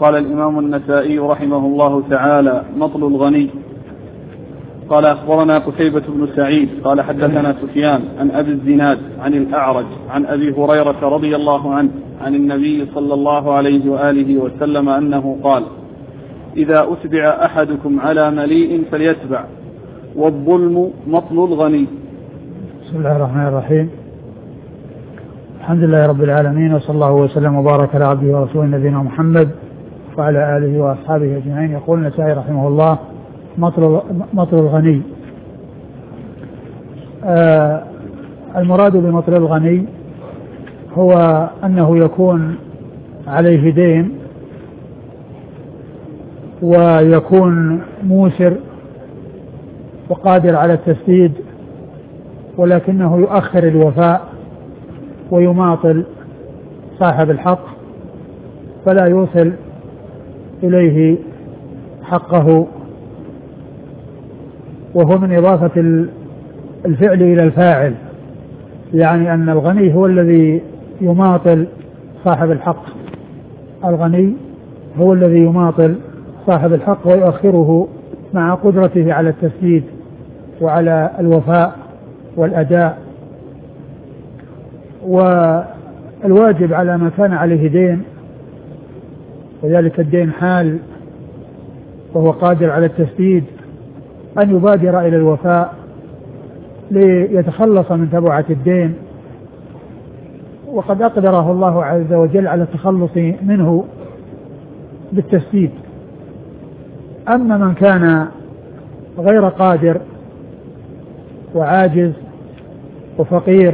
قال الإمام النسائي رحمه الله تعالى: مطل الغني. قال: أخبرنا قتيبة بن سعيد قال حدثنا سفيان عن أبي الزناد عن الأعرج عن أبي هريرة رضي الله عنه عن النبي صلى الله عليه وآله وسلم أنه قال: إذا أتبع أحدكم على مليء فليتبع، والظلم مطل الغني. بسم الله الرحمن الرحيم. الحمد لله رب العالمين، وصلى الله وسلم وبارك على عبده ورسوله نبينا محمد وعلى آله وأصحابه أجمعين. يقول النسائي رحمه الله: مطل الغني. المراد بمطل الغني هو أنه يكون عليه دين ويكون موسر وقادر على التسديد، ولكنه يؤخر الوفاء ويماطل صاحب الحق فلا يوصل إليه حقه، وهو من إضافة الفعل إلى الفاعل، يعني أن الغني هو الذي يماطل صاحب الحق. الغني هو الذي يماطل صاحب الحق ويؤخره مع قدرته على التسديد وعلى الوفاء والأداء. والواجب على من كان عليه دين، وذلك الدين حال وهو قادر على التسديد، أن يبادر إلى الوفاء ليتخلص من تبعة الدين، وقد أقدره الله عز وجل على التخلص منه بالتسديد. أما من كان غير قادر وعاجز وفقير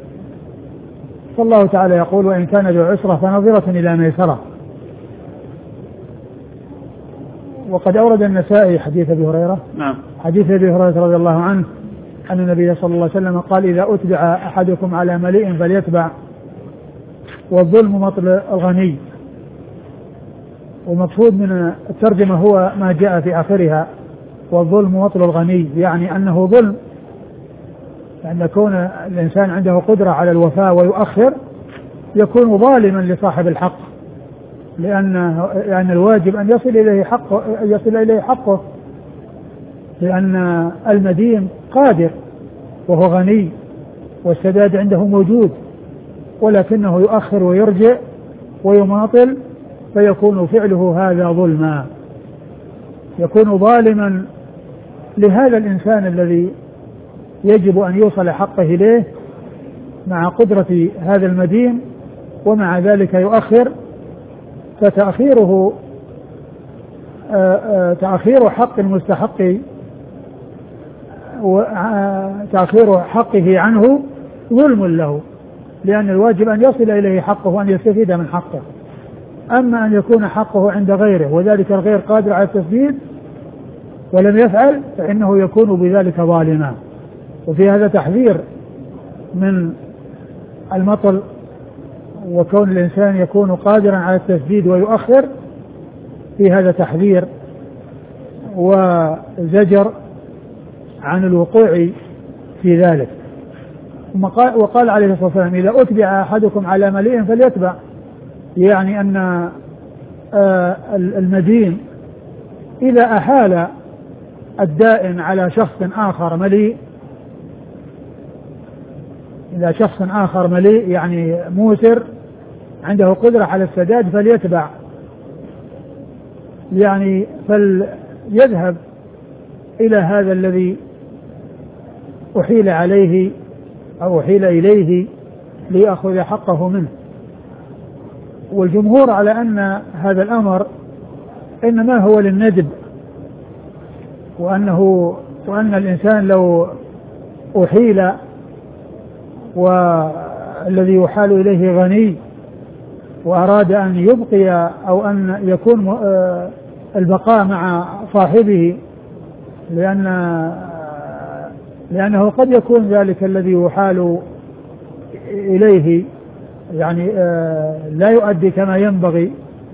فالله تعالى يقول: وإن كان ذو عسرة فنظرة إلى ميسرة. وقد أورد النسائي حديث أبي هريرة. نعم. حديث أبي هريرة رضي الله عنه أن النبي صلى الله عليه وسلم قال: إذا أتبع أحدكم على مليء فليتبع، والظلم مطل الغني. والمقصود من الترجمة هو ما جاء في آخرها: والظلم مطل الغني، يعني أنه ظلم، لأن كون الإنسان عنده قدرة على الوفاء ويؤخر يكون ظالما لصاحب الحق، لأن الواجب أن يصل إليه حقه، لأن المدين قادر وهو غني والسداد عنده موجود، ولكنه يؤخر ويرجع ويماطل، فيكون فعله هذا ظلما، يكون ظالما لهذا الإنسان الذي يجب أن يوصل حقه إليه مع قدرة هذا المدين، ومع ذلك يؤخر، فتأخيره تأخير حق المستحق وتأخير حقه عنه ظلم له، لأن الواجب أن يصل إليه حقه وأن يستفيد من حقه. أما أن يكون حقه عند غيره وذلك الغير قادر على التسديد ولم يفعل فإنه يكون بذلك ظالما. وفي هذا تحذير من المطل، وكون الإنسان يكون قادرا على التسديد ويؤخر، في هذا تحذير وزجر عن الوقوع في ذلك. وقال عليه الصلاة والسلام: إذا أتبع أحدكم على مليء فليتبع، يعني أن المدين إذا أحال الدائن على شخص آخر مليء، إذا شخص آخر مليء يعني موسر عنده قدرة على السداد فليتبع، يعني فليذهب إلى هذا الذي أحيل عليه أو أحيل إليه ليأخذ حقه منه. والجمهور على أن هذا الأمر إنما هو للندب، وأن الإنسان لو أحيل والذي يحال إليه غني وأراد أن يبقي أو أن يكون البقاء مع صاحبه، لأنه قد يكون ذلك الذي يحال إليه يعني لا يؤدي كما ينبغي،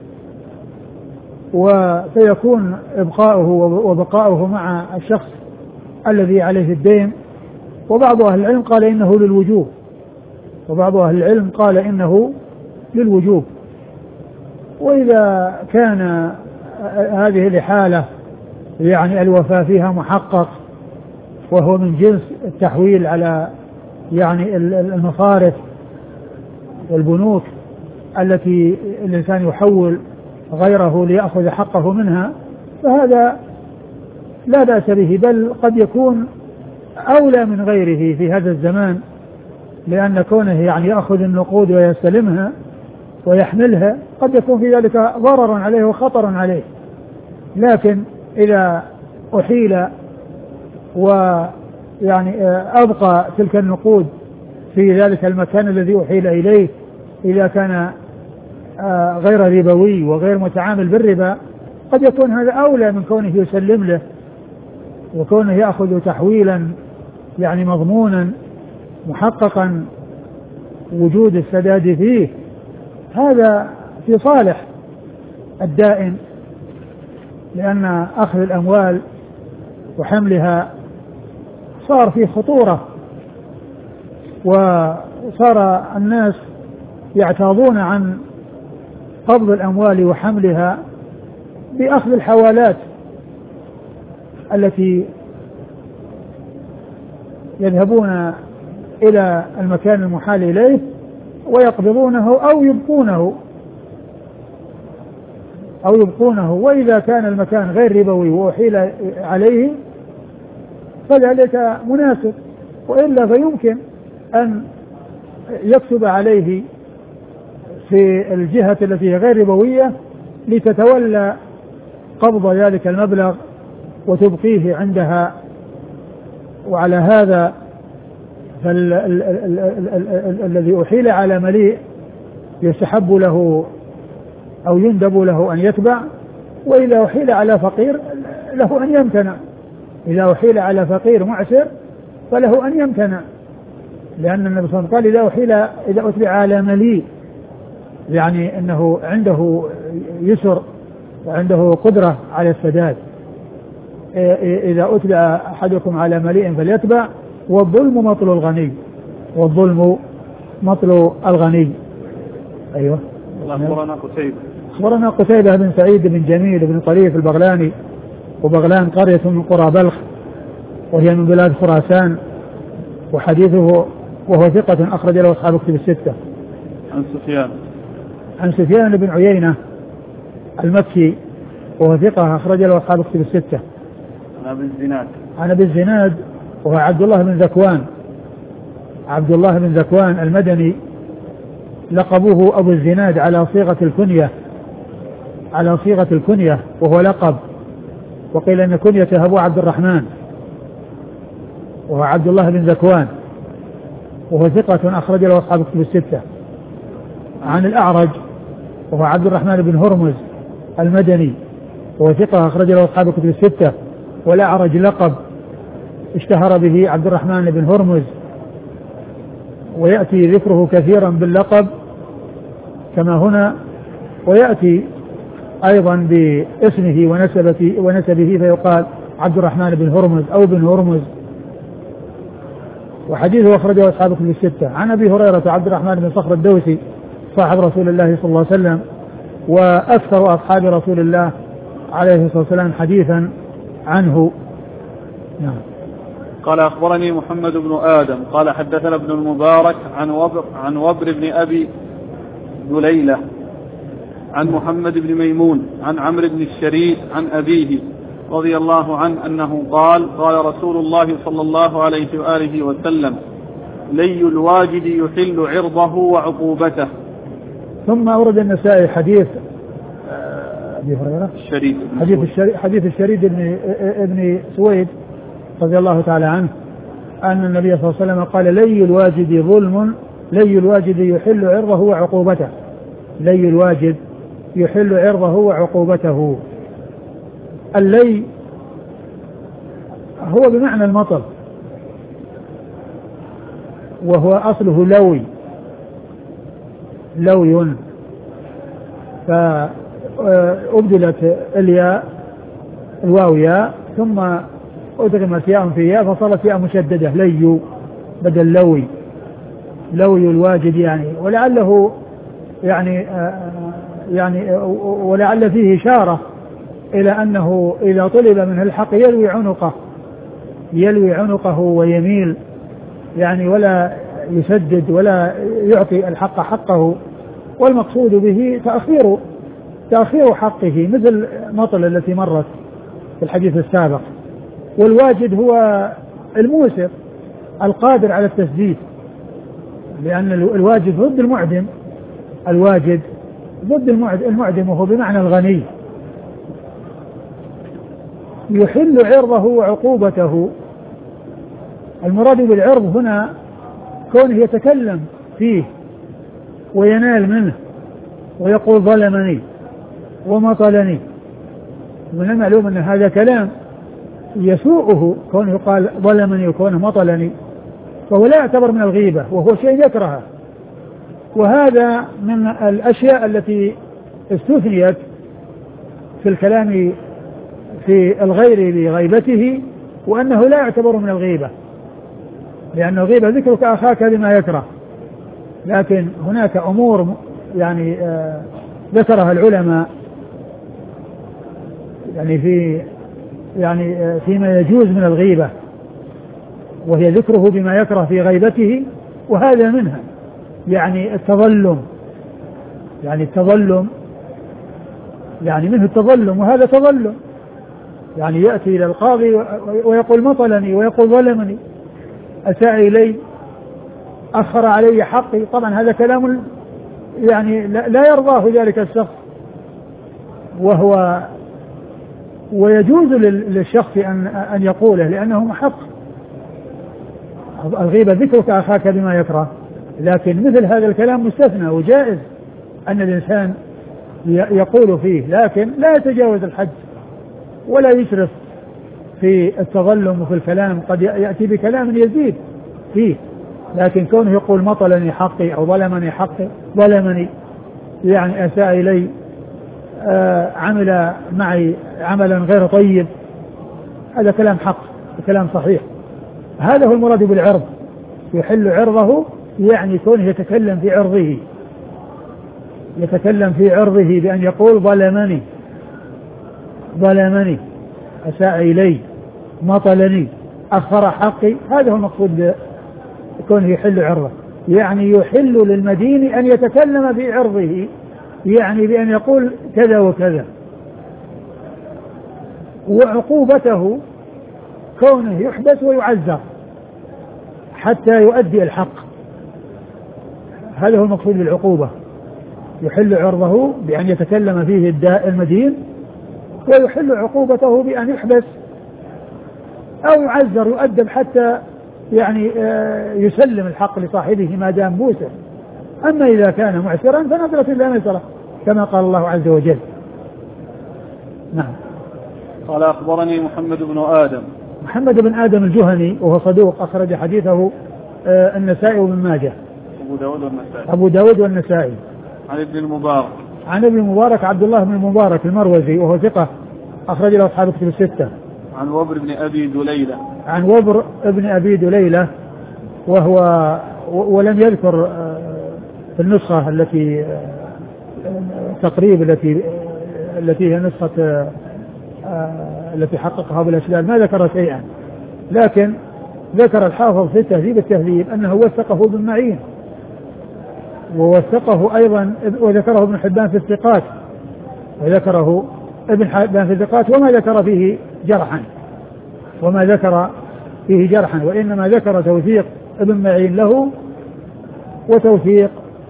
وسيكون إبقاؤه وبقاؤه مع الشخص الذي عليه الدين. وبعض أهل العلم قال إنه للوجوب، وإذا كان هذه الإحالة يعني الوفاء فيها محقق وهو من جنس التحويل على يعني المصارف والبنوك التي الإنسان يحول غيره ليأخذ حقه منها، فهذا لا بأس به، بل قد يكون أولى من غيره في هذا الزمان، لأن كونه يعني يأخذ النقود ويستلمها ويحملها قد يكون في ذلك ضرر عليه وخطر عليه. لكن إذا أحيل ويعني أبقى تلك النقود في ذلك المكان الذي أحيل إليه، إذا كان غير ربوي وغير متعامل بالربا، قد يكون هذا أولى من كونه يسلم له وكونه يأخذ تحويلا يعني مضمونا محققا وجود السداد فيه. هذا في صالح الدائن، لأن أخذ الأموال وحملها صار فيه خطورة، وصار الناس يعتاضون عن قبض الأموال وحملها بأخذ الحوالات التي يذهبون إلى المكان المحال إليه ويقبضونه أو يبقونه، وإذا كان المكان غير ربوي وأحيل عليه فذلك مناسب، وإلا فيمكن أن يكتب عليه في الجهة التي هي غير ربوية لتتولى قبض ذلك المبلغ وتبقيه عندها. وعلى هذا الذي أحيل على مليء يستحب له أو يندب له أن يتبع، وإذا أحيل على فقير له أن يمتنع. إذا أحيل على فقير معسر فله أن يمتنع، لأن النبي صلى الله عليه وسلم قال إذا أتبع على مليء يعني أنه عنده يسر وعنده قدرة على السداد. إذا أتبع أحدكم على مليء فليتبع، والظلم مطل الغني، والظلم مطل الغني. أيوة. أخبرنا قتيبة بن سعيد بن جميل بن طريف البغلاني، وبغلان قرية من قرى بلخ وهي من بلاد خراسان، وحديثه وهو ثقة أخرج له أصحاب كتب الستة. عن سفيان بن عيينة المكي وهو ثقة أخرج له أصحاب كتب الستة. عن أبي الزناد وهو عبد الله بن ذكوان المدني، لقبوه أبو الزناد على صيغة الكنية وهو لقب، وقيل أن كنيته أبو عبد الرحمن، وهو عبد الله بن ذكوان وهو ثقة أخرج له أصحاب كتب الستة. عن الأعرج وهو عبد الرحمن بن هرمز المدني وهو ثقة أخرج له أصحاب كتب الستة. والأعرج لقب اشتهر به عبد الرحمن بن هرمز، ويأتي ذكره كثيرا باللقب كما هنا، ويأتي أيضا باسمه ونسبه فيقال عبد الرحمن بن هرمز أو بن هرمز. وحديثه أخرجه أصحاب الكتب الستة. عن أبي هريرة عبد الرحمن بن صخر الدوسي صاحب رسول الله صلى الله عليه وسلم وأكثر أصحاب رسول الله عليه الصلاة والسلام حديثا عنه. نعم. قال أخبرني محمد بن آدم قال حدثنا ابن المبارك عن وبر بن أبي دليلة عن محمد بن ميمون عن عمرو بن الشريد عن أبيه رضي الله عنه أنه قال رسول الله صلى الله عليه وآله وسلم: لي الواجد يحل عرضه وعقوبته. ثم أورد النسائي حديث أبي هريرة حديث الشريد ابن سويد رضي الله تعالى عنه أن النبي صلى الله عليه وسلم قال: لي الواجد ظلم، لي الواجد يحل عرضه وعقوبته. لي الواجد يحل عرضه وعقوبته. اللي هو بمعنى المطر، وهو أصله لوي، فأبدلت الياء الواوياء ثم أدغمت ياء في ياء فصارت ياء مشددة، لي بدل لوي الواجد يعني. ولعله يعني يعني ولعل فيه إشارة إلى أنه إذا طلب منه الحق يلوي عنقه ويميل يعني ولا يسدد ولا يعطي الحق حقه، والمقصود به تأخير حقه، مثل مطل التي مرت في الحديث السابق. والواجد هو الموسر القادر على التسديد، لأن الواجد ضد المعدم، الواجد ضد المعدم وهو بمعنى الغني. يحل عرضه وعقوبته، المراد بالعرض هنا كونه يتكلم فيه وينال منه ويقول ظلمني ومطلني. من المعلوم أن هذا كلام يسوءه كونه يقال ظلمني وكونه مطلني، فهو لا يعتبر من الغيبة وهو شيء يكرهه. وهذا من الأشياء التي استثنيت في الكلام في الغير بغيبته، وأنه لا يعتبر من الغيبة، لأن الغيبة ذكرك أخاك بما يكره. لكن هناك أمور يعني ذكرها العلماء يعني فيما يجوز من الغيبة، وهي ذكره بما يكره في غيبته، وهذا منها. يعني التظلم، يعني منه التظلم، وهذا تظلم. يعني يأتي إلى القاضي ويقول مطلني ويقول ظلمني، أساء إلي، أخر علي حقي. طبعا هذا كلام يعني لا يرضاه ذلك الشخص، ويجوز للشخص أن يقوله لأنه محق. الغيبة ذكرك أخاك بما يكره، لكن مثل هذا الكلام مستثنى وجائز أن الإنسان يقول فيه، لكن لا يتجاوز الحد ولا يسرف في التظلم وفي الكلام. قد يأتي بكلام يزيد فيه، لكن كونه يقول مطلني حقي أو ظلمني حقي، ظلمني يعني أساء إلي، عمل معي عملا غير طيب، هذا كلام حق، كلام صحيح. هذا هو المراد بالعرض، يحل عرضه يعني كونه يتكلم في عرضه بأن يقول ظلمني أساء إلي، مطلني، أخر حقي. هذا هو المقصود كونه يحل عرضه، يعني يحل للمدين أن يتكلم في عرضه، يعني بأن يقول كذا وكذا. وعقوبته كونه يحبس ويعذر حتى يؤدي الحق، هذا هو المقصود بالعقوبة. يحل عرضه بأن يتكلم فيه المدين، ويحل عقوبته بأن يحبس أو يعذر يؤدب حتى يعني يسلم الحق لصاحبه ما دام موسر. أما إذا كان معسرا فنظرة إلى ميسرة كما قال الله عز وجل. نعم. قال أخبرني محمد بن آدم الجهني وهو صدوق، أخرج حديثه النسائي وابن ماجه، أبو داود والنسائي. عن ابن المبارك عبد الله بن المبارك المروزي وهو ثقة، أخرج له أصحاب كتب الستة. عن وبر بن أبي دليلة وهو ولم يذكر في النسخة التي تقريب التي هي نسخة التي حققها بالأسباب، ما ذكر شيئا، لكن ذكر الحافظ في التهذيب أنه وثقه ابن معين، ووثقه أيضا وذكره ابن حبان في الثقات، وذكره ابن حبان في الثقات وما ذكر فيه جرحا، وإنما ذكر توثيق ابن معين له وتوثيق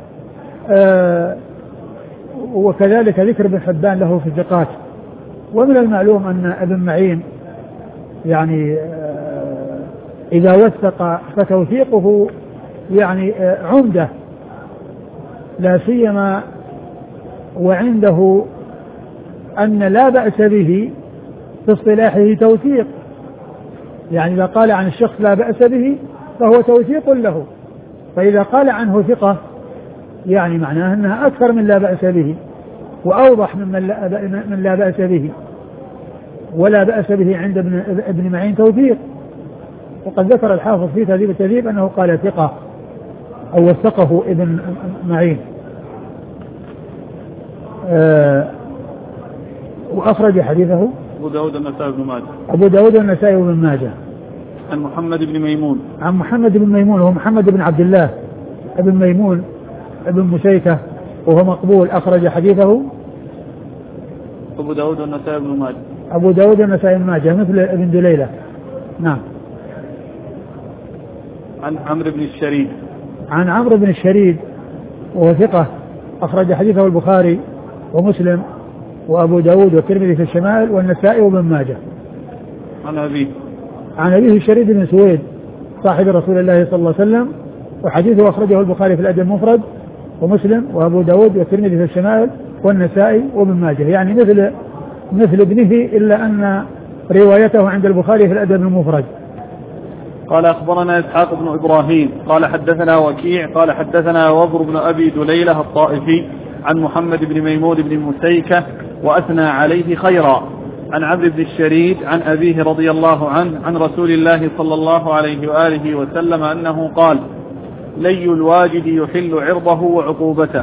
وكذلك ذكر ابن حبان له في الثقات. ومن المعلوم أن ابن معين يعني إذا وثق فتوثيقه يعني عمدة، لا سيما وعنده أن لا بأس به في اصطلاحه توثيق، يعني إذا قال عن الشخص لا بأس به فهو توثيق له، فإذا قال عنه ثقة يعني معناه أنها أكثر من لا بأس به وأوضح من لا بأس به. ولا بأس به عند ابن معين توثيق، وقد ذكر الحافظ في تهذيب التهذيب أنه قال ثقة أو وثقه ابن معين. وأخرج حديثه أبو داود النسائي بن ماجه. أبو داود النسائي بن ماجه. عن محمد بن ميمون. عن محمد بن ميمون وهو محمد بن عبد الله ابن ميمون ابن مسيكة وهو مقبول، أخرج حديثه أبو داود النسائي بن ماجه. أبو داود النسائي بن ماجه مثل ابن دليلة. نعم. عن عمرو بن الشريد. عن عمرو بن الشريد وهو ثقة، أخرج حديثه البخاري ومسلم وأبو داود والترمذي في الشمائل والنسائي وابن ماجه. عن أبيه. عن أبيه الشريد بن سويد صاحب رسول الله صلى الله عليه وسلم، وحديثه أخرجه البخاري في الأدب المفرد ومسلم وأبو داود والترمذي في الشمائل والنسائي وابن ماجه، يعني مثل ابنه، إلا أن روايته عند البخاري في الأدب المفرد. قال أخبرنا إسحاق بن إبراهيم قال حدثنا وكيع قال حدثنا وبر بن أبي دليلة الطائفي عن محمد بن ميمون بن مسيكة وأثنى عليه خيرا. عن عمرو بن الشريد عن أبيه رضي الله عنه عن رسول الله صلى الله عليه وآله وسلم أنه قال: لي الواجد يحل عرضه وعقوبته.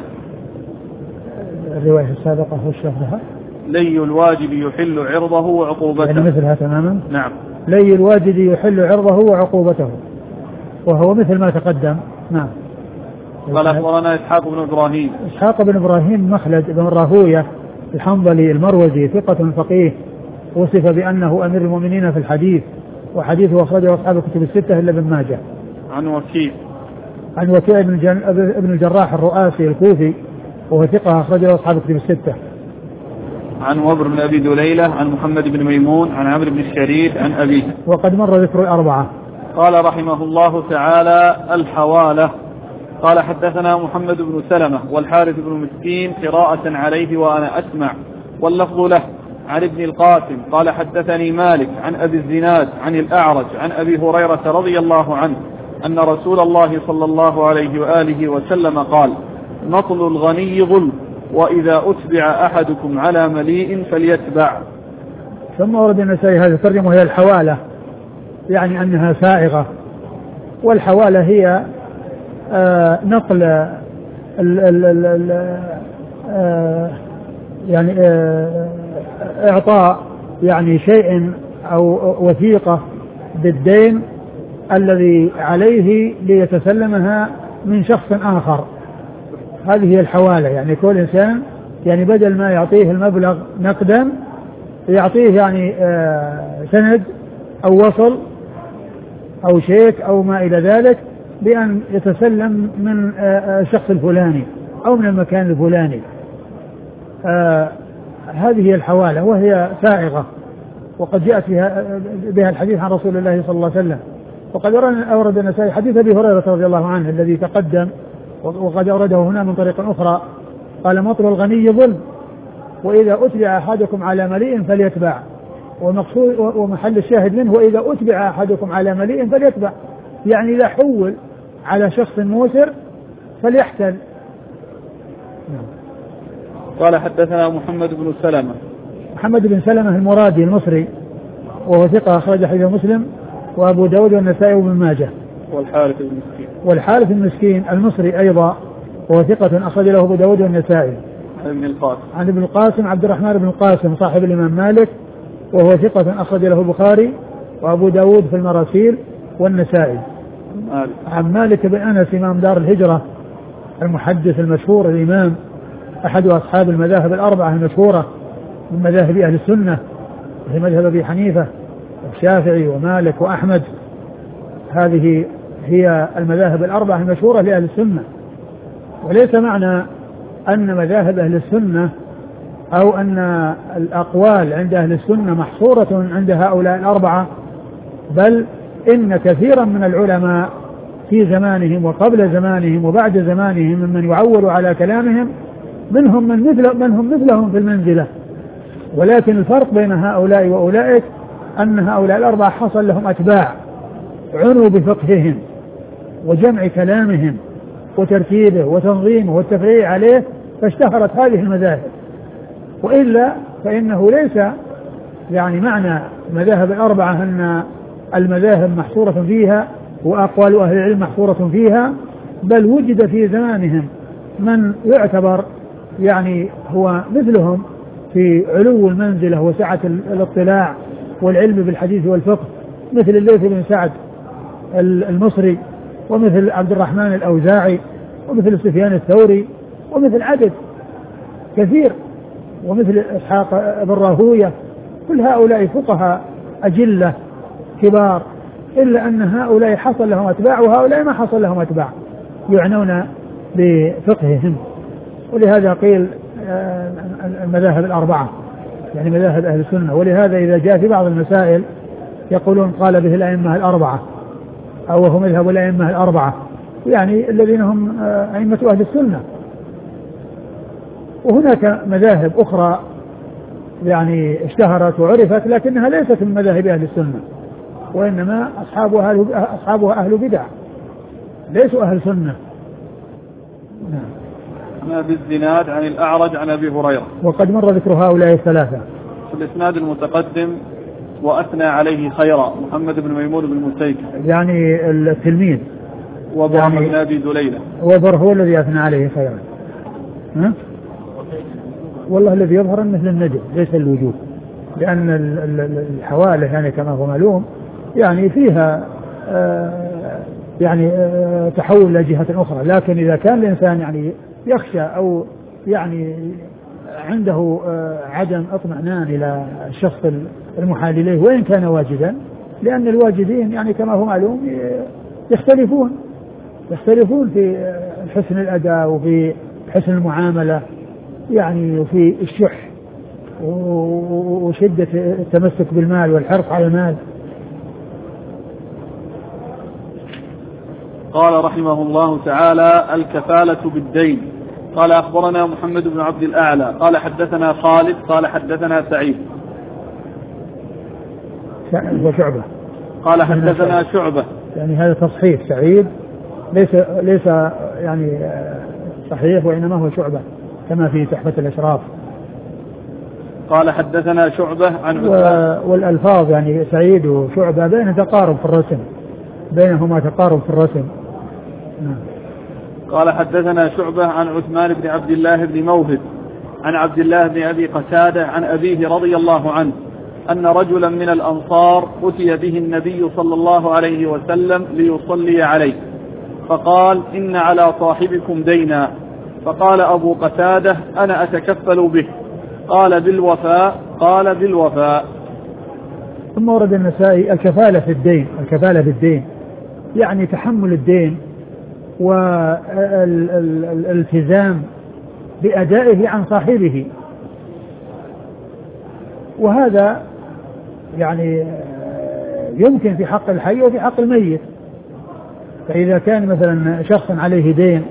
الرواية السابقة هو شرحها. لي الواجد يحل عرضه وعقوبته، يعني مثلها تماما. نعم. لي الواجد يحل عرضه وعقوبته، وهو مثل ما تقدم. نعم. قال أخبرنا إسحاق بن إبراهيم. إسحاق بن إبراهيم مخلد بن راهوية الحنظلي المروزي ثقة فقيه، وصف بأنه أمير المؤمنين في الحديث، وحديثه أخرجه أصحاب الكتب الستة إلا ابن ماجه. عن وكيع. عن وكيع بن الجراح الرؤاسي الكوفي وهو ثقة أخرجه أصحاب الكتب الستة. عن وبر بن أبي دليلة عن محمد بن ميمون عن عمرو بن الشريد عن أبيه. وقد مر ذكر الأربعة. قال رحمه الله تعالى: الحوالة. قال حدثنا محمد بن سلمة والحارث بن مسكين قراءة عليه وأنا أسمع، واللفظ له. عن ابن القاسم قال حدثني مالك عن أبي الزناد عن الأعرج عن أبي هريرة رضي الله عنه أن رسول الله صلى الله عليه وآله وسلم قال: نطل الغني ظلم، وإذا أتبع أحدكم على مليء فليتبع. ثم ورد النسائي هذه الترجمة هي الحوالة، يعني أنها سائغة، والحوالة هي نقل يعني إعطاء يعني شيء أو وثيقة بالدين الذي عليه ليتسلمها من شخص آخر. هذه هي الحوالة، يعني كل إنسان يعني بدل ما يعطيه المبلغ نقدا يعطيه يعني سند أو وصل أو شيك أو ما إلى ذلك، بأن يتسلم من الشخص الفلاني أو من المكان الفلاني. هذه هي الحوالة، وهي سائغة، وقد جاءت بها الحديث عن رسول الله صلى الله عليه وسلم. وقد أورد النسائي حديث أبي هريرة رضي الله عنه الذي تقدم، وقد أورده هنا من طريق أخرى. قال: مطل الغني ظلم، وإذا أتبع أحدكم على مليء فليتبع. ومحل الشاهد منه: وإذا أتبع أحدكم على مليء فليتبع، يعني إذا حول على شخص موسر فليحتل. قال حدثنا محمد بن سلمة. محمد بن سلمة المرادي المصري وهو ثقة أخرج حديث مسلم وأبو داود والنسائي وابن ماجه. والحارث المسكين. والحارث المسكين المصري أيضا وهو ثقة أخرج له أبو داود والنسائي. عن ابن القاسم. عن ابن القاسم عبد الرحمن بن القاسم صاحب الإمام مالك، وهو ثقة أخرج له البخاري وأبو داود في المراسيل والنسائي. عن مالك بن أنس إمام دار الهجرة المحدث المشهور الإمام، أحد أصحاب المذاهب الأربعة المشهورة من مذاهب أهل السنة، وهي مذهب أبي حنيفة والشافعي ومالك وأحمد. هذه هي المذاهب الأربعة المشهورة لأهل السنة. وليس معنى أن مذاهب أهل السنة أو أن الأقوال عند أهل السنة محصورة عند هؤلاء الأربعة، بل إن كثيرا من العلماء في زمانهم وقبل زمانهم وبعد زمانهم ممن يعول على كلامهم منهم من مثلهم في المنزلة. ولكن الفرق بين هؤلاء وأولئك أن هؤلاء الأربعة حصل لهم أتباع عنوا بفقههم وجمع كلامهم وترتيبه وتنظيمه والتفريع عليه، فاشتهرت هذه المذاهب. وإلا فإنه ليس يعني معنى المذاهب الأربعة أن المذاهب محصورة فيها وأقوال أهل العلم محصورة فيها، بل وجد في زمانهم من يعتبر يعني هو مثلهم في علو المنزلة وسعة الاطلاع والعلم بالحديث والفقه، مثل الليث بن سعد المصري، ومثل عبد الرحمن الأوزاعي، ومثل سفيان الثوري، ومثل عدد كثير، ومثل إسحاق بن راهوية. كل هؤلاء فقهاء أجلة كبار، إلا أن هؤلاء حصل لهم أتباع وهؤلاء ما حصل لهم أتباع يعنون بفقههم. ولهذا قيل المذاهب الأربعة، يعني مذاهب أهل السنة. ولهذا إذا جاء في بعض المسائل يقولون قال به الأئمة الأربعة، أو هو مذهب الأئمة الأربعة، يعني الذين هم أئمة أهل السنة. وهناك مذاهب أخرى يعني اشتهرت وعرفت لكنها ليست من مذاهب أهل السنة، وإنما أصحابها أهل بدع ليسوا أهل سنة. عن أبي الزناد عن الأعرج عن أبي هريرة. وقد مر ذكر هؤلاء الثلاثة في الإسناد المتقدم وأثنى عليه خيرا محمد بن ميمون بن مسيك، يعني التلميذ وضع يعني بن أبي دليلة، وضر هو الذي أثنى عليه خيرا. والله الذي يظهر مثل النجم ليس الوجوب، لأن الحوالة يعني كما هو معلوم يعني فيها يعني تحول إلى جهة أخرى. لكن إذا كان الإنسان يعني يخشى أو يعني عنده عدم اطمئنان إلى الشخص المحال إليه وإن كان واجدا، لأن الواجدين يعني كما هو معلوم يختلفون في حسن الأداء وفي حسن المعاملة، يعني وفي الشح وشدة التمسك بالمال والحرص على المال. قال رحمه الله تعالى: الكفالة بالدين. قال أخبرنا محمد بن عبد الأعلى قال حدثنا خالد قال حدثنا سعيد وشعبة قال حدثنا شعبة، يعني هذا تصحيح. سعيد ليس يعني صحيح، وإنما هو شعبة كما في تحفة الأشراف. قال حدثنا شعبة عن والألفاظ يعني سعيد وشعبة بينهما تقارب في الرسم. قال حدثنا شعبة عن عثمان بن عبد الله بن موهب عن عبد الله بن أبي قتادة عن أبيه رضي الله عنه أن رجلا من الأنصار أتي به النبي صلى الله عليه وسلم ليصلي عليه، فقال: إن على صاحبكم دينا. فقال أبو قتادة: أنا أتكفل به. قال: بالوفاء؟ قال: بالوفاء. ثم ورد النسائي الكفالة في الدين. الكفالة بالدين يعني تحمل الدين والالتزام بأدائه عن صاحبه، وهذا يعني يمكن في حق الحي وفي حق الميت. فإذا كان مثلا شخص عليه دين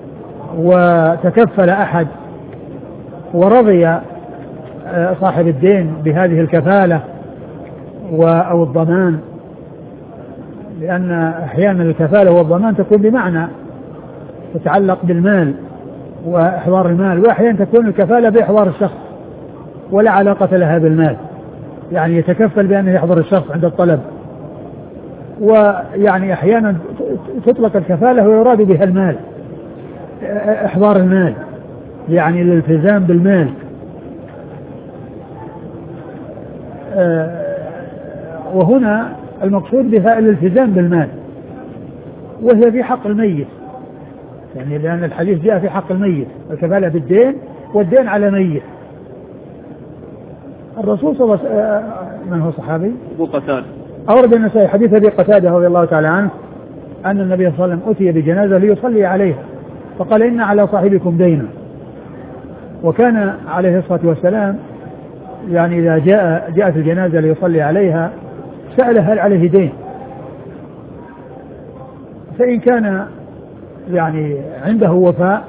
وتكفل أحد ورضي صاحب الدين بهذه الكفالة أو الضمان، لأن أحيانا الكفالة والضمان تكون بمعنى تتعلق بالمال وإحضار المال، وأحيانا تكون الكفالة بإحضار الشخص ولا علاقة لها بالمال، يعني يتكفل بأنه يحضر الشخص عند الطلب. ويعني أحيانا تطلق الكفالة ويراد بها المال، إحضار المال، يعني الالتزام بالمال. وهنا المقصود بها الالتزام بالمال، وهي في حق الميت، يعني لأن الحديث جاء في حق الميت، الكفالة بالدين والدين على ميت. الرسول صلى الله عليه وسلم من هو صحابي؟ أبو قتادة. أورد النسائي حديث أبي قتادة رضي الله تعالى عنه أن النبي صلى الله عليه وسلم أتي بجنازة ليصلي عليها، فقال: إن على صاحبكم دينا. وكان عليه الصلاة والسلام يعني إذا جاءت الجنازة ليصلي عليها سأل هل عليه دين، فإن كان يعني عنده وفاء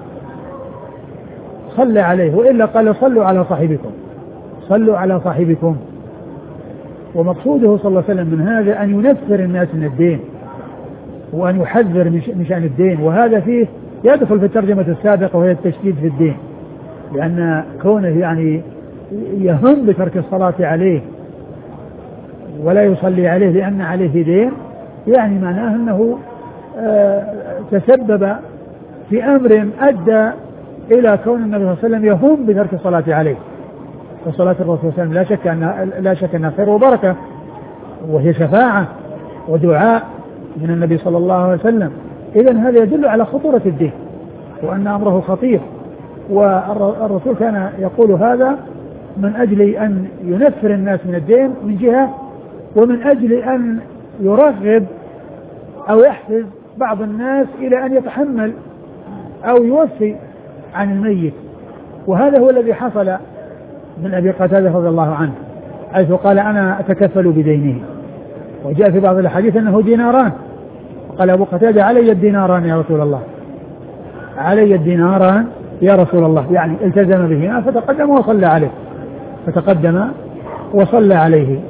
صلى عليه، وإلا قال: صلوا على صاحبكم، صلوا على صاحبكم. ومقصوده صلى الله عليه وسلم من هذا أن ينفر الناس من الدين وأن يحذر من شأن الدين، وهذا فيه يدخل في الترجمة السابقة وهي التشديد في الدين، لأن كونه يعني يهم بترك الصلاة عليه ولا يصلي عليه لأن عليه دين، يعني معناه أنه تسبب في أمر أدى إلى كون النبي صلى الله عليه وسلم يهم بترك الصلاة عليه. وصلاة الرسول صلى الله عليه وسلم لا شك أنها خير وبركة، وهي شفاعة ودعاء من النبي صلى الله عليه وسلم. إذن هذا يدل على خطورة الدين وأن أمره خطير، والرسول كان يقول هذا من أجل أن ينفر الناس من الدين من جهة، ومن أجل أن يرغب أو يحفز بعض الناس إلى أن يتحمل أو يوفي عن الميت. وهذا هو الذي حصل من أبي قتادة رضي الله عنه، حيث قال أنا أتكفل بدينه. وجاء في بعض الحديث أنه ديناران، قال أبو قتادة علي الديناران يا رسول الله، علي الديناران يا رسول الله، يعني التزم بهما فتقدم وصلى عليه، فتقدم وصلى عليه.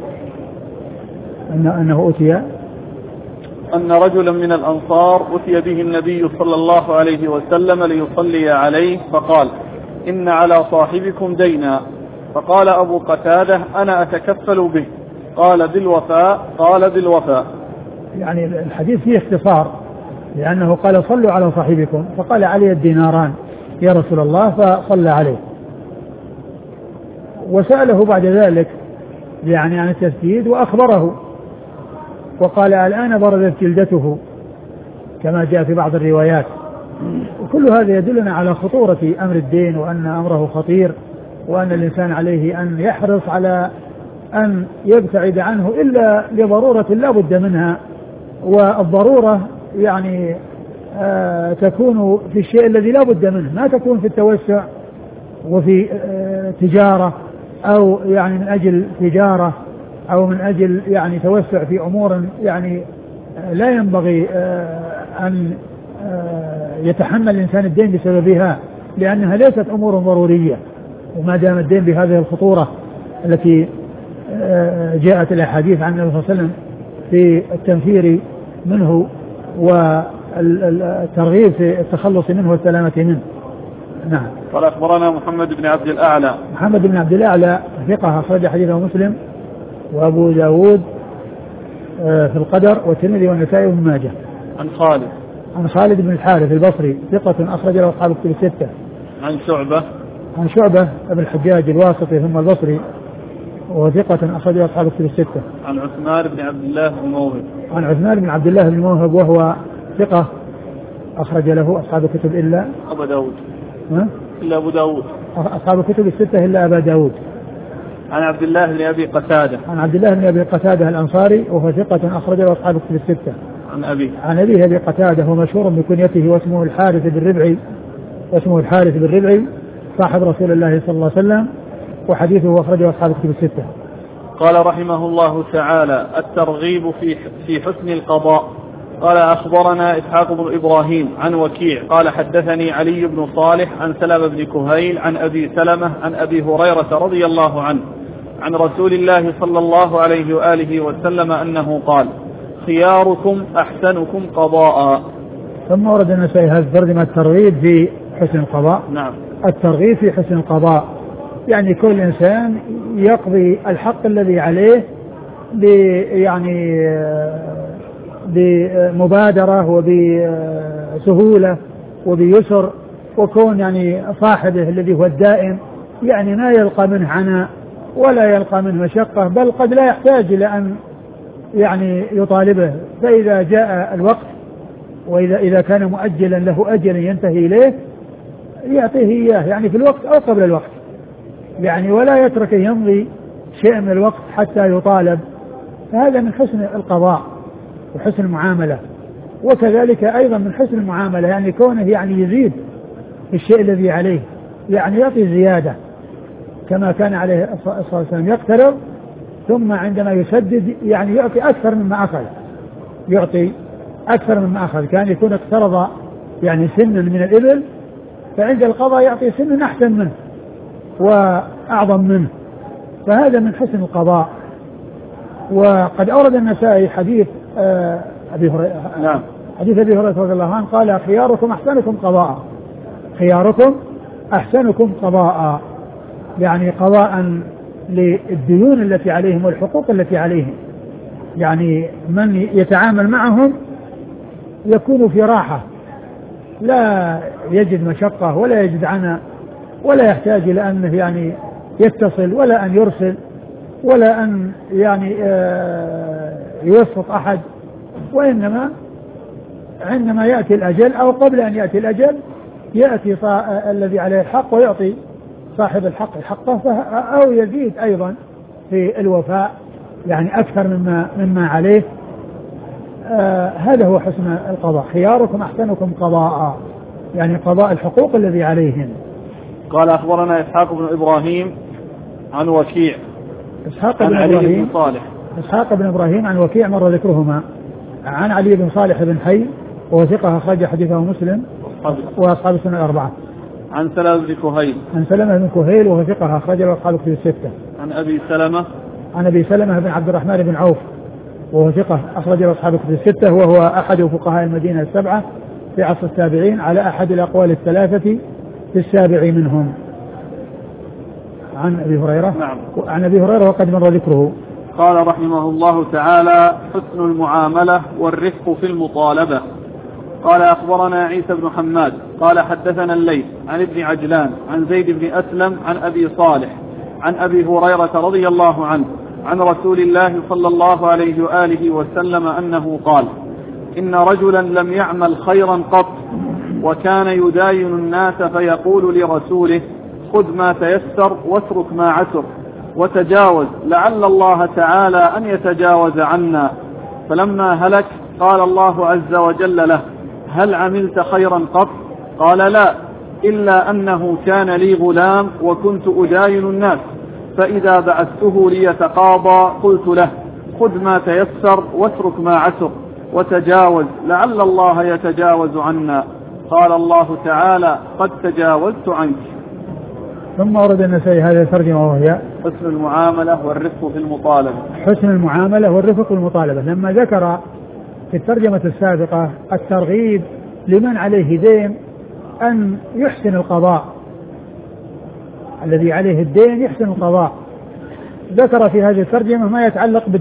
أنه أتي أن رجلا من الأنصار أتي به النبي صلى الله عليه وسلم ليصلي عليه، فقال إن على صاحبكم دينا، فقال أبو قتادة أنا أتكفل به، قال بالوفاء، قال بالوفاء. يعني الحديث فيه اختصار، لأنه قال صلوا على صاحبكم، فقال علي الديناران يا رسول الله، فصلى عليه. وسأله بعد ذلك يعني عن التسديد وأخبره، وقال الآن بردت جلدته كما جاء في بعض الروايات. وكل هذا يدلنا على خطورة أمر الدين، وأن أمره خطير، وأن الإنسان عليه أن يحرص على أن يبتعد عنه إلا لضرورة لا بد منها. والضرورة يعني تكون في الشيء الذي لا بد منه، ما تكون في التوسع وفي تجارة، أو يعني من أجل تجارة، أو من أجل يعني توسع في أمور يعني لا ينبغي أن يتحمل الإنسان الدين بسببها، لأنها ليست أمور ضرورية. وما دام الدين بهذه الخطورة التي جاءت الأحاديث عن النبي صلى الله عليه وسلم في التنفير منه والترغيب في التخلص منه والسلامة منه. نعم. قال أخبرنا محمد بن عبد الأعلى. محمد بن عبد الأعلى ثقة، أخرج حديثه مسلم وأبو داود في القدر، والترمذي والنسائي وابن ماجه. عن خالد بن الحارث البصري ثقة، أخرج له أصحاب الكتب الستة. عن شعبة بن الحجاج الواسطي ثم البصري، وثقة أخرج له أصحاب الكتب الستة. عن عثمان بن عبد الله بن موهب. عن عثمان بن عبد الله بن موهب وهو ثقة، أخرج له أصحاب الكتب إلا أبو داود. إلا أبو داود. أصحاب الكتب الستة إلا أبا داود. عن عبد الله بن أبي قتادة. عن عبد الله بن أبي قتادة الأنصاري وهو ثقة، أخرج له أصحاب الكتب الستة. عن أبيه أبي قتادة، هو مشهور بكنيته واسمه الحارث بن ربعي، صاحب رسول الله صلى الله عليه وسلم، وحديثه أخرجه أصحاب الكتب الستة. قال رحمه الله تعالى: الترغيب في حسن القضاء. قال أخبرنا إسحاق بن إبراهيم عن وكيع قال حدثني علي بن صالح عن سلمة بن كهيل عن أبي سلمة عن أبي هريرة رضي الله عنه عن رسول الله صلى الله عليه وآله وسلم أنه قال: خياركم أحسنكم قضاء. ثم ورد النسائي هذا ترجمة الترغيب في حسن القضاء. نعم. الترغيب في حسن القضاء يعني كل إنسان يقضي الحق الذي عليه بمبادرة وبسهولة وبيسر، وكون يعني صاحبه الذي هو الدائم يعني ما يلقى منه عناء ولا يلقى منه مشقة، بل قد لا يحتاج إلى أن يعني يطالبه، فإذا جاء الوقت وإذا كان مؤجلا له أجل ينتهي إليه يعطيه إياه، يعني في الوقت أو قبل الوقت، يعني ولا يترك يمضي شيء من الوقت حتى يطالب. فهذا من حسن القضاء وحسن المعاملة. وكذلك أيضا من حسن المعاملة يعني كونه يعني يزيد في الشيء الذي عليه، يعني يعطي زيادة كما كان عليه الصلاة والسلام، يقترض ثم عندما يسدد يعني يعطي أكثر مما أخذ، يعطي أكثر مما أخذ. كان يكون اقترض يعني سنا من الإبل، فعند القضاء يعطي سنا أحسن منه وأعظم منه، فهذا من حسن القضاء. وقد أورد النسائي حديث أبي هريرة. نعم. حديث أبي هريرة رضي الله عنه قال: خياركم أحسنكم قضاء. خياركم أحسنكم قضاء، يعني قضاء للديون التي عليهم والحقوق التي عليهم، يعني من يتعامل معهم يكون في راحة، لا يجد مشقة ولا يجد عناء ولا يحتاج إلى أنه يعني يتصل ولا أن يرسل ولا أن يعني يوسط أحد، وإنما عندما يأتي الأجل أو قبل أن يأتي الأجل يأتي الذي عليه الحق ويعطي صاحب الحق حقه أو يزيد أيضا في الوفاء يعني أكثر مما عليه. هذا هو حسن القضاء. خياركم أحسنكم قضاء، يعني قضاء الحقوق الذي عليهم. قال أخبرنا إسحاق بن إبراهيم عن وكيع عن علي بن صالح. إسحاق بن إبراهيم عن وكيع مر ذكرهما. عن علي بن صالح بن حي وهو ثقة أخرج حديثه مسلم وأصحاب السنن الأربعة. عن سلمة بن كهيل. عن سلمة بن كهيل وهو ثقة أخرج أصحاب الكتب الستة. عن أبي سلمة. عن أبي سلمة بن عبد الرحمن بن عوف وهو ثقة أخرج أصحاب الكتب الستة، وهو أحد فقهاء المدينة السبعة في عصر التابعين على أحد الأقوال الثلاثة في السابع منهم. عن أبي هريرة. نعم. عن أبي هريرة وقد مر ذكره. قال رحمه الله تعالى: حسن المعاملة والرفق في المطالبة. قال أخبرنا عيسى بن حماد قال حدثنا الليث عن ابن عجلان عن زيد بن أسلم عن أبي صالح عن أبي هريرة رضي الله عنه عن رسول الله صلى الله عليه وآله وسلم أنه قال: إن رجلا لم يعمل خيرا قط وكان يداين الناس فيقول لرسوله: خذ ما تيسر واترك ما عسر وتجاوز لعل الله تعالى أن يتجاوز عنا. فلما هلك قال الله عز وجل له: هل عملت خيرا قط؟ قال: لا، إلا أنه كان لي غلام وكنت أداين الناس، فإذا بعثته ليتقاضى قلت له: خذ ما تيسر واترك ما عسر وتجاوز لعل الله يتجاوز عنا. قال الله تعالى: قد تجاوزت عنك. ثم ورد النسائي هذه الترجمة وهي حسن المعاملة والرفق في المطالبة. حسن المعاملة والرفق في المطالبة. لما ذكر في الترجمة السابقة الترغيب لمن عليه دين أن يحسن القضاء، الذي عليه الدين يحسن القضاء، ذكر في هذه الترجمة ما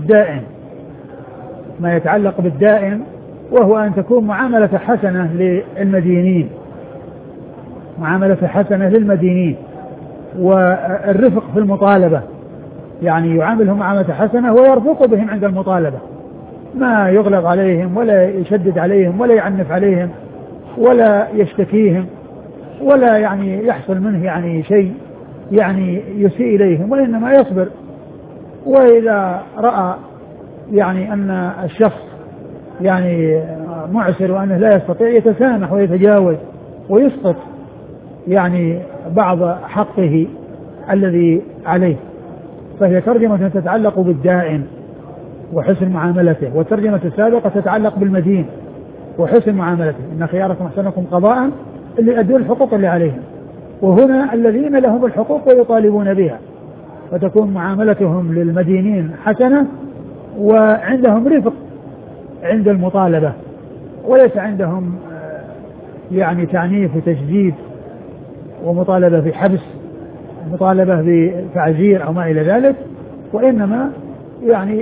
يتعلق بالدائن، وهو أن تكون معاملة حسنة للمدينين، معاملة حسنة للمدينين، والرفق في المطالبة، يعني يعاملهم معاملة حسنة ويرفق بهم عند المطالبة، ما يغلظ عليهم ولا يشدد عليهم ولا يعنف عليهم ولا يشتكيهم ولا يعني يحصل منه يعني شيء يعني يسيء إليهم، وإنما يصبر. وإذا رأى يعني أن الشخص يعني معسر وأنه لا يستطيع يتسامح ويتجاوز ويسقط يعني بعض حقه الذي عليه. فهي ترجمة تتعلق بالدائن وحسن معاملته، والترجمة السابقة تتعلق بالمدين وحسن معاملته. إن خياركم أحسنكم قضاء اللي يؤدون الحقوق اللي عليهم، وهنا الذين لهم الحقوق ويطالبون بها، فتكون معاملتهم للمدينين حسنة وعندهم رفق عند المطالبة، وليس عندهم يعني تعنيف وتشديد ومطالبة في حبس، مطالبة بتعزير أو ما إلى ذلك، وإنما يعني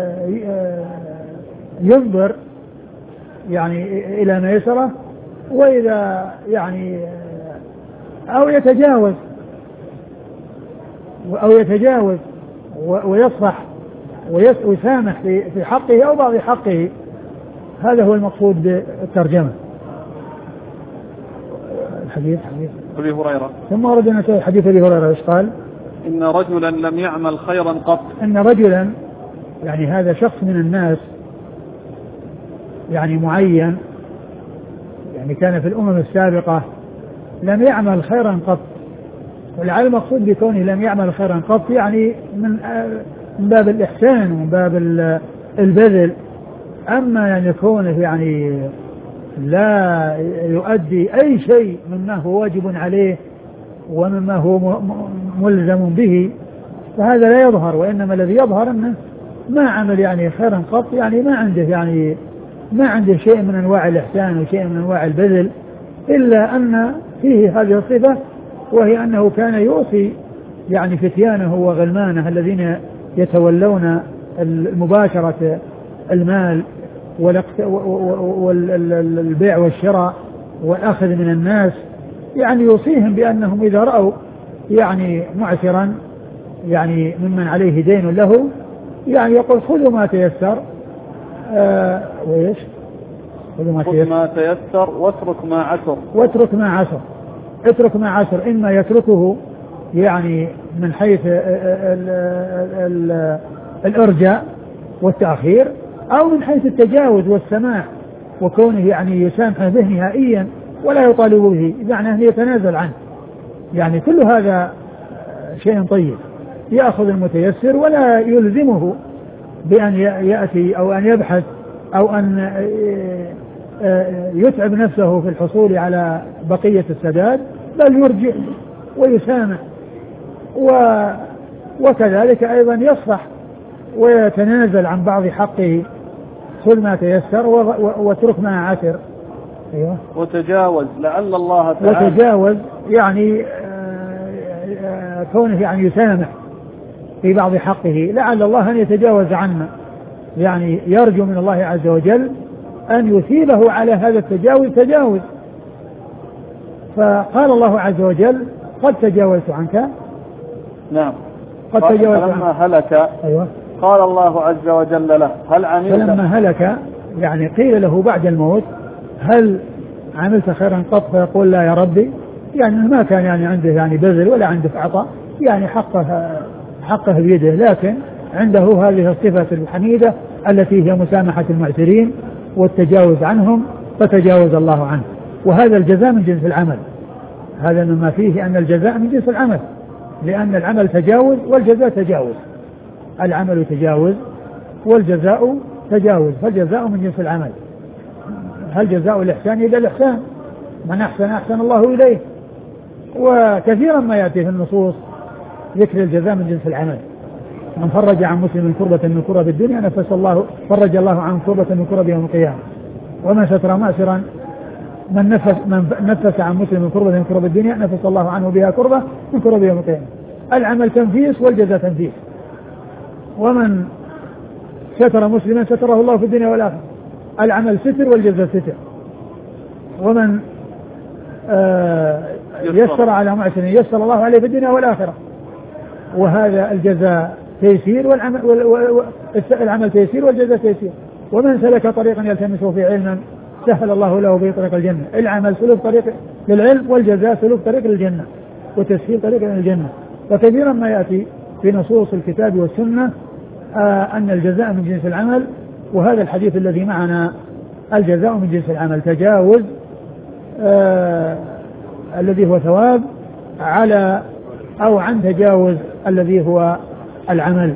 ينظر يعني إلى ما يسره، وإذا يعني أو يتجاوز ويصفح ويسامح في حقه أو بعض حقه. هذا هو المقصود بالترجمة. الحديث حديث أبي هريرة. ثم ورد النسائي حديث أبي هريرة ايش قال؟ إن رجلا لم يعمل خيرا قط. إن رجلا يعني هذا شخص من الناس يعني معين، يعني كان في الأمم السابقة لم يعمل خيرا قط، ولعل المقصود بكونه لم يعمل خيرا قط يعني من باب الإحسان ومن باب البذل. أما أن يكون يعني لا يؤدي أي شيء مما هو واجب عليه ومما هو ملزم به، فهذا لا يظهر، وإنما الذي يظهر أنه ما عمل يعني خيرا قط، يعني ما عنده شيء من أنواع الإحسان وشيء من أنواع البذل، إلا أن فيه هذه الصفة، وهي أنه كان يوصي يعني فتيانه وغلمانه الذين يتولون المباشرة المال والبيع والشراء والأخذ من الناس يعني يوصيهم بأنهم إذا رأوا يعني معسرا يعني ممن عليه دين له يعني يقول خذوا ما تيسر وإيش خذ ما تيسر واترك ما عسر. واترك ما عسر. اترك ما عسر إما يتركه يعني من حيث الإرجاء والتأخير أو من حيث التجاوز والسماح وكونه يعني يسامح به نهائيا ولا يطالب به يعني أن يتنازل عنه. يعني كل هذا شيء طيب. يأخذ المتيسر ولا يلزمه بأن يأتي أو أن يبحث أو أن يتعب نفسه في الحصول على بقية السداد بل يرجع ويسامح وكذلك أيضا يصفح ويتنازل عن بعض حقه. خذ ما تيسر واترك ما عسر. أيوة. وتجاوز لعل الله تعالى. وتجاوز يعني كونه يعني يسامح في بعض حقه لعل الله أن يتجاوز عنه يعني يرجو من الله عز وجل أن يثيبه على هذا التجاوز. فقال الله عز وجل قد تجاوزت عنك. نعم. قد تجاوزت عنك. فلما هلك. أيوة. قال الله عز وجل له هل عملت. فلما هلك يعني قيل له بعد الموت هل عملت خيرا قط فيقول لا يا ربي يعني ما كان يعني عنده يعني بذل ولا عنده عطاء يعني حقه بيده لكن عنده هذه الصفة الحميدة التي هي مسامحة المعسرين والتجاوز عنهم فتجاوز الله عنه. وهذا الجزاء من جنس العمل. هذا مما فيه أن الجزاء من جنس العمل لأن العمل تجاوز والجزاء تجاوز. العمل تجاوز والجزاء تجاوز فالجزاء من جنس العمل. هل جزاء الإحسان إلا الإحسان من أحسن أحسن الله إليه. وكثيرا ما يأتي في النصوص ذكر الجزاء من جنس العمل. من فرج عن مسلم كربة من كرب الدنيا فرج الله عن كربة من كرب يوم القيامة. ومن ستر مأسرا من نفس عن مسلم كربة من كرب الدنيا نفس الله عنه بها كربة من كرب يوم القيامة. العمل تنفيس والجزاء تنفيس. ومن ستر مسلما ستره الله في الدنيا والآخرة. العمل ستر والجزاء ستر. ومن يسر على معسر يسر الله عليه في الدنيا والآخرة. وهذا الجزاء تيسير العمل تيسير والجزاء تيسير. ومن سلك طريقا يلتمسه في علما سهل الله له به طريق الجنة. العمل سلوك طريق للعلم والجزاء سلوك طريق للجنة وتسهيل طريق للجنة. فكثيرا ما يأتي في نصوص الكتاب والسنة أن الجزاء من جنس العمل. وهذا الحديث الذي معنا الجزاء من جنس العمل تجاوز الذي هو ثواب على أو عن تجاوز الذي هو العمل.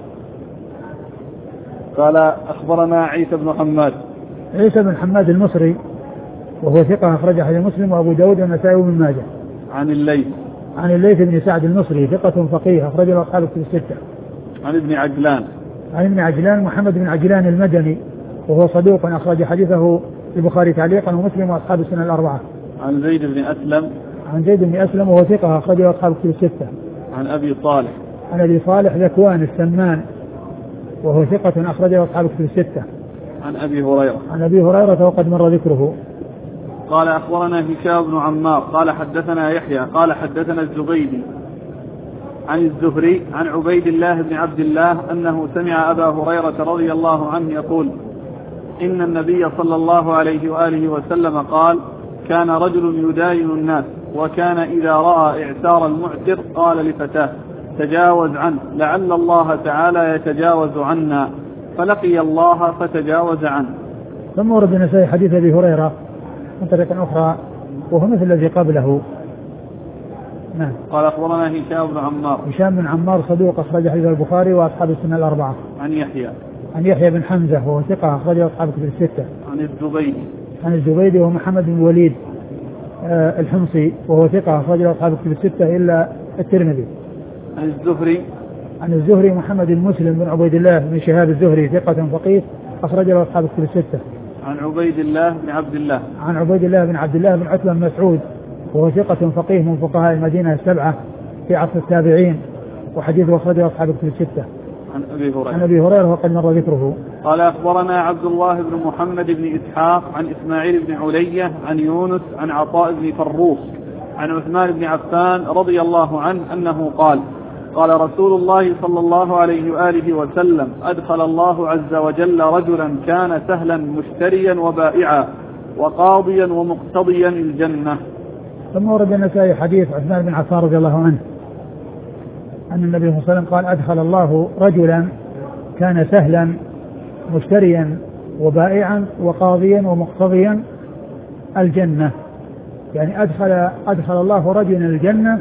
قال أخبرنا عيسى بن حماد. عيسى بن حماد المصري وهو ثقة أخرج حديث مسلم وأبو داود والنسائي وابن ماجه. عن الليث. عن الليث بن سعد المصري ثقة فقيه أخرج له أصحاب الكتب الستة. عن ابن عجلان. عن ابن عجلان محمد بن عجلان المدني وهو صدوق أخرج حديثه البخاري تعليقا ومسلم وأصحاب السنة الأربعة. عن زيد بن أسلم. عن زيد بن أسلم وهو ثقة أخرج له أصحاب الكتب الستة. عن أبي صالح. عن أبي صالح ذكوان السمان وهو ثقة أخرج له أصحاب الكتب الستة. عن أبي هريرة. عن أبي هريرة وقد مر ذكره. قال أخبرنا هشام بن عمار قال حدثنا يحيى قال حدثنا الزبيدي عن الزهري عن عبيد الله بن عبد الله أنه سمع أبا هريرة رضي الله عنه يقول إن النبي صلى الله عليه وآله وسلم قال كان رجل يداين الناس وكان إذا رأى إعسار المعسر قال لفتاه تجاوز عنه لعل الله تعالى يتجاوز عنا فلقي الله فتجاوز عنه. ثم ورد النسائي حديث أبي هريرة من طريق أخرى وهو مثل الذي قبله. نعم. قال أخبرنا هشام بن عمار. هشام بن عمار صدوق أخرج حديث البخاري وأصحاب السنة الأربعة. عن يحيى. عن يحيى بن حمزة وهو ثقة أخرج أصحاب الكتب الستة. عن الزبيدي. عن الزبيدي وهو محمد بن الوليد الحمصي وهو ثقة أخرج أصحاب الكتب الستة إلا الترمذي. عن الزهري. عن الزهري محمد المسلم بن عبيد الله بن شهاب الزهري ثقة فقيه أخرج له أصحاب الكتب الستة. عن عبيد الله بن عبد الله. عن عبيد الله بن عبد الله بن عتبة بن مسعود وهو ثقة فقيه من فقهاء المدينة السبعة في عصر التابعين وحديثه أخرجه أصحاب الكتب الستة. عن أبي هريرة. عن أبي هريرة وقد مر ذكره. قال أخبرنا عبد الله بن محمد بن إسحاق عن إسماعيل بن علية عن يونس عن عطاء بن فروخ عن عثمان بن عفان رضي الله عنه أنه قال قال رسول الله صلى الله عليه وآله وسلم أدخل الله عز وجل رجلا كان سهلا مشتريا وبائعا وقاضيا ومقتضيا الجنة. ثم ورد النسائي حديث عثمان بن عفان رضي الله عنه أن النبي صلى الله عليه وسلم قال أدخل الله رجلا كان سهلا مشتريا وبائعا وقاضيا ومقتضيا الجنة. يعني أدخل الله رجلا الجنة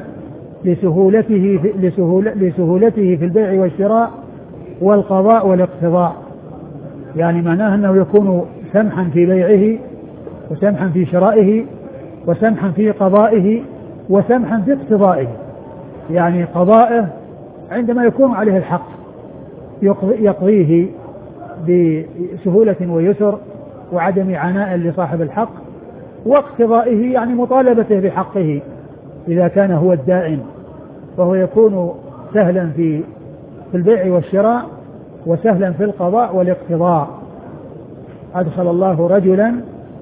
لسهولته في البيع والشراء والقضاء والاقتضاء. يعني معناه أنه يكون سمحا في بيعه وسمحا في شرائه وسمحا في قضائه وسمحا في اقتضائه. يعني قضائه عندما يكون عليه الحق يقضيه بسهولة ويسر وعدم عناء لصاحب الحق، واقتضائه يعني مطالبته بحقه إذا كان هو الدائن، فهو يكون سهلا في البيع والشراء وسهلا في القضاء والاقتضاء. أدخل الله رجلا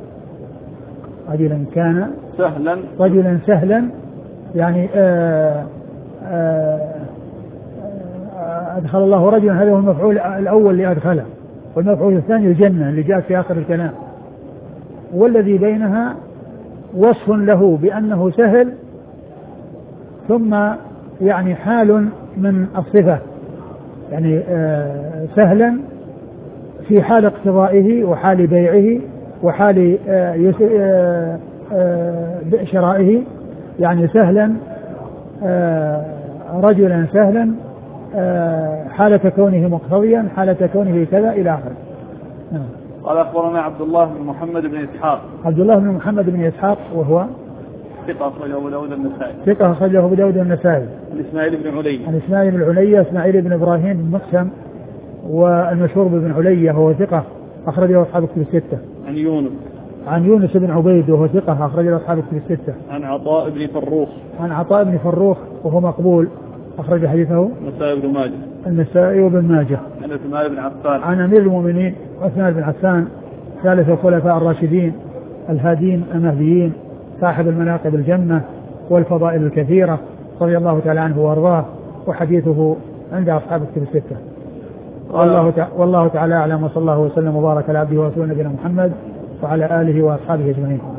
كان رجلا سهلا يعني أدخل الله رجلا، هذا هو المفعول الأول لأدخله، والمفعول الثاني الجنة اللي جاء في آخر الكلام، والذي بينها وصف له بأنه سهل ثم يعني حال من الصفة، يعني سهلا في حال اقتضائه وحال بيعه وحال شرائه، يعني سهلا رجلا سهلا حالة كونه مقتضيا حالة كونه كذا إلى آخره. قال أخبرنا عبد الله بن محمد بن إسحاق. عبد الله بن محمد بن إسحاق وهو ثقة أخرجه أبو داود النسائي. ثقة أخرجه أبو داود النسائي. عن إسماعيل بن علي. عن إسماعيل بن علي إسماعيل بن إبراهيم بن مقسم والمشهور بن علي وهو ثقة أخرجه أصحاب الكتب الستة. عن يونس بن عبيد وهو ثقة أخرجه أصحاب الكتب الستة. عن عطاء بن فروخ وهو مقبول أخرج حديثه النسائي وابن ماجه. عن عثمان بن عفان. عن أمير المؤمنين عثمان بن عفان ثالث الخلفاء الراشدين الهادين المهديين صاحب المناقب الجنة والفضائل الكثيرة رضي الله تعالى عنه وارضاه، وحديثه عند أصحاب الكتب الستة. والله تعالى أعلم، وصلى الله وسلم وبارك على عبده ورسوله نبينا محمد وعلى آله وأصحابه أجمعين.